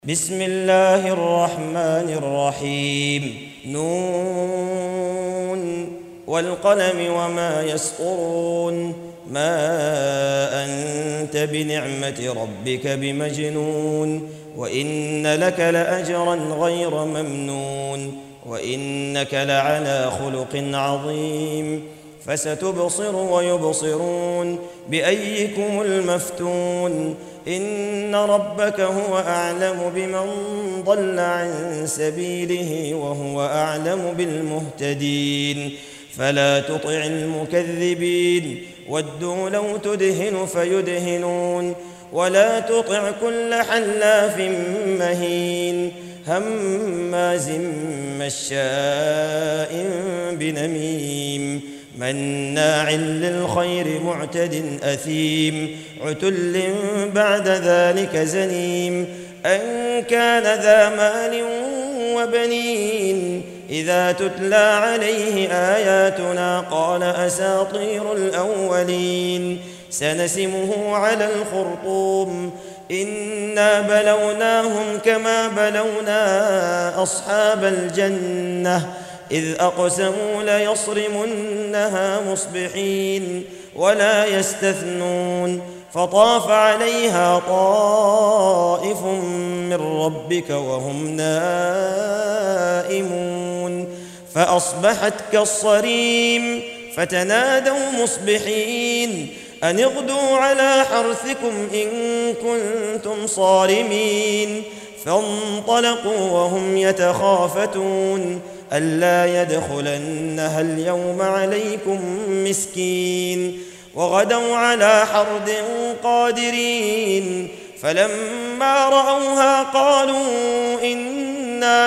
بسم الله الرحمن الرحيم نون والقلم وما يسطرون ما أنت بنعمة ربك بمجنون وإن لك لأجرا غير ممنون وإنك لعلى خلق عظيم فستبصر ويبصرون بأيكم المفتون إن ربك هو أعلم بمن ضل عن سبيله وهو أعلم بالمهتدين فلا تطع المكذبين ودوا لو تدهن فيدهنون ولا تطع كل حلاف مهين هماز مشاء بنميم مناع للخير معتد أثيم عتل بعد ذلك زنيم أن كان ذا مال وبنين إذا تتلى عليه آياتنا قال أساطير الأولين سنسمه على الخرطوم إنا بلوناهم كما بلونا أصحاب الجنة إذ أقسموا ليصرمنها مصبحين ولا يستثنون فطاف عليها طائف من ربك وهم نائمون فأصبحت كالصريم فتنادوا مصبحين أن اغدوا على حرثكم إن كنتم صارمين فانطلقوا وهم يتخافتون ألا يدخلنها اليوم عليكم مسكين وغدوا على حرد قادرين فلما رأوها قالوا إنا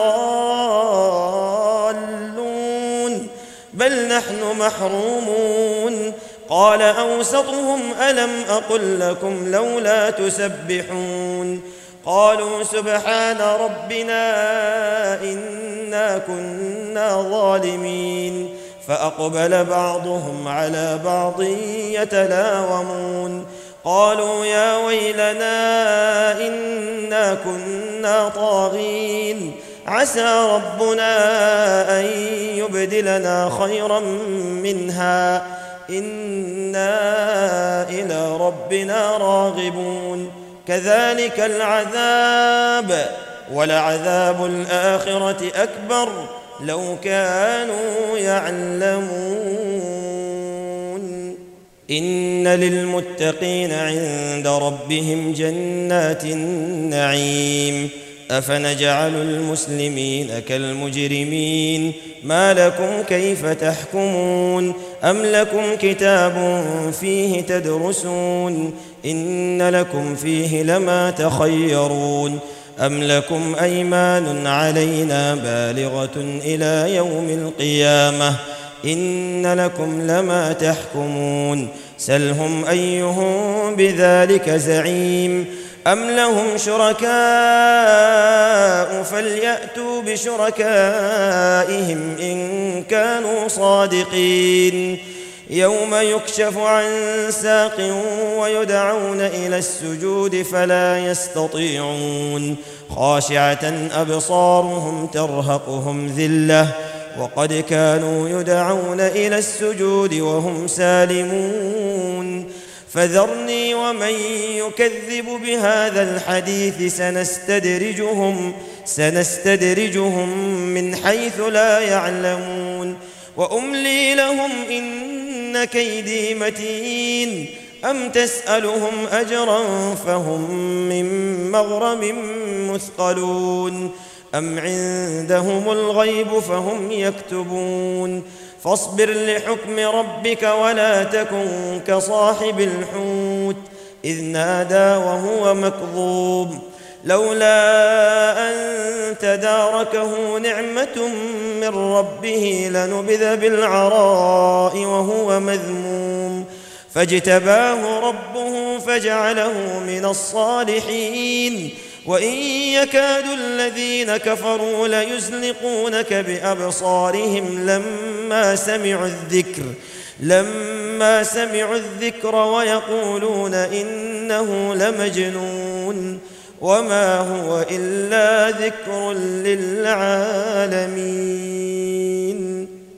لضالون بل نحن محرومون قال أوسطهم ألم أقل لكم لولا تسبحون قالوا سبحان ربنا إنا كنا ظالمين فأقبل بعضهم على بعض يتلاومون قالوا يا ويلنا إنا كنا طاغين عسى ربنا أن يبدلنا خيرا منها إنا إلى ربنا راغبون كذلك العذاب ولعذاب الآخرة أكبر لو كانوا يعلمون إن للمتقين عند ربهم جنات النعيم أفنجعل المسلمين كالمجرمين ما لكم كيف تحكمون أم لكم كتاب فيه تدرسون إن لكم فيه لما تخيرون أم لكم أيمان علينا بالغة إلى يوم القيامة إن لكم لما تحكمون سلهم أيهم بذلك زعيم أم لهم شركاء فليأتوا بشركائهم إن كانوا صادقين يوم يكشف عن ساق ويدعون إلى السجود فلا يستطيعون خاشعة أبصارهم ترهقهم ذلة وقد كانوا يدعون إلى السجود وهم سالمون فذرني ومن يكذب بهذا الحديث سنستدرجهم من حيث لا يعلمون وأملي لهم إن كيدي متين أم تسألهم أجرا فهم من مغرم مثقلون أم عندهم الغيب فهم يكتبون فاصبر لحكم ربك ولا تكن كصاحب الحوت إذ نادى وهو مكظوم لولا أن تداركه نعمة من ربه لنبذ بالعراء وهو مذموم فاجتباه ربه فجعله من الصالحين وإن يكاد الذين كفروا ليزلقونك بأبصارهم لما سمعوا الذكر ويقولون إنه لمجنون وما هو إلا ذكر للعالمين.